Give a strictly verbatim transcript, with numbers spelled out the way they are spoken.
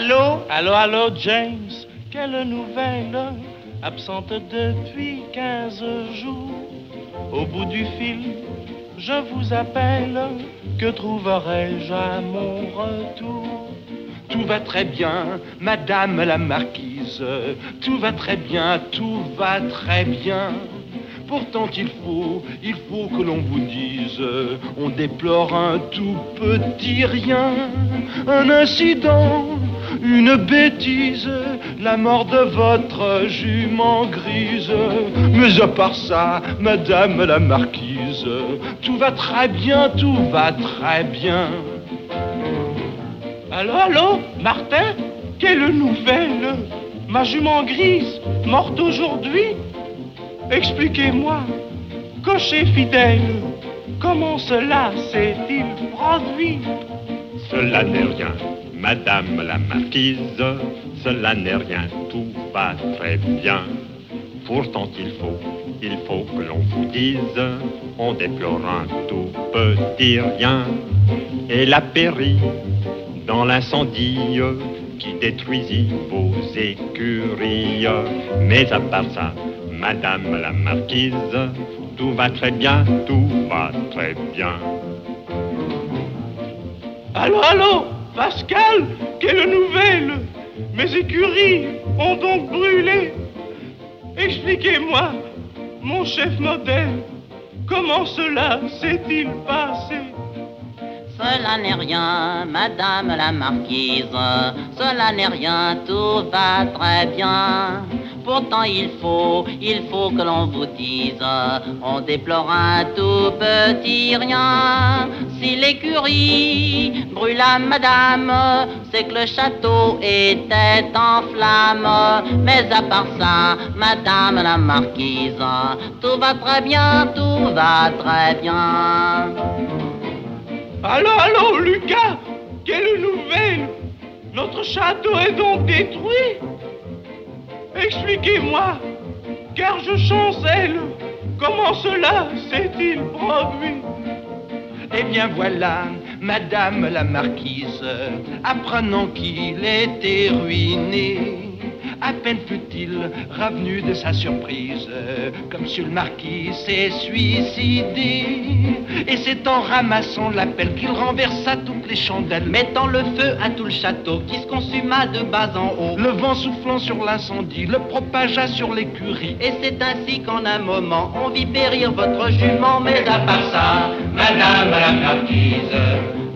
Allô? Allô, allô, James, quelle nouvelle? Absente depuis quinze jours. Au bout du fil, je vous appelle. Que trouverai-je à mon retour? Tout va très bien, madame la marquise. Tout va très bien, tout va très bien. Pourtant il faut, il faut que l'on vous dise, on déplore un tout petit rien, un incident, une bêtise, la mort de votre jument grise. Mais à part ça, madame la marquise, tout va très bien, tout va très bien. Allô, allô, Martin? Quelle nouvelle? Ma jument grise, morte aujourd'hui? Expliquez-moi, cocher fidèle, comment cela s'est-il produit? Cela n'est rien, madame la marquise, cela n'est rien, tout va très bien. Pourtant il faut, il faut que l'on vous dise, on déplore un tout petit rien. Elle a péri dans l'incendie qui détruisit vos écuries. Mais à part ça, madame la marquise, tout va très bien, tout va très bien. Allô, allô, Pascal, quelle nouvelle? Mes écuries ont donc brûlé. Expliquez-moi, mon chef modèle, comment cela s'est-il passé? Cela n'est rien, madame la marquise, cela n'est rien, tout va très bien. Pourtant il faut, il faut que l'on vous dise, on déplore un tout petit rien. Si l'écurie brûla, madame, c'est que le château était en flammes. Mais à part ça, madame la marquise, tout va très bien, tout va très bien. Allô, allô, Lucas, quelle nouvelle? Notre château est donc détruit? Expliquez-moi, car je chancelle, comment cela s'est-il produit? Eh bien voilà, madame la marquise, apprenant qu'il était ruiné, à peine fut-il revenu de sa surprise, comme monsieur le marquis s'est suicidé. Et c'est en ramassant la pelle qu'il renversa toutes les chandelles, mettant le feu à tout le château qui se consuma de bas en haut. Le vent soufflant sur l'incendie le propagea sur l'écurie. Et c'est ainsi qu'en un moment on vit périr votre jument. Mais à part ça, madame la marquise,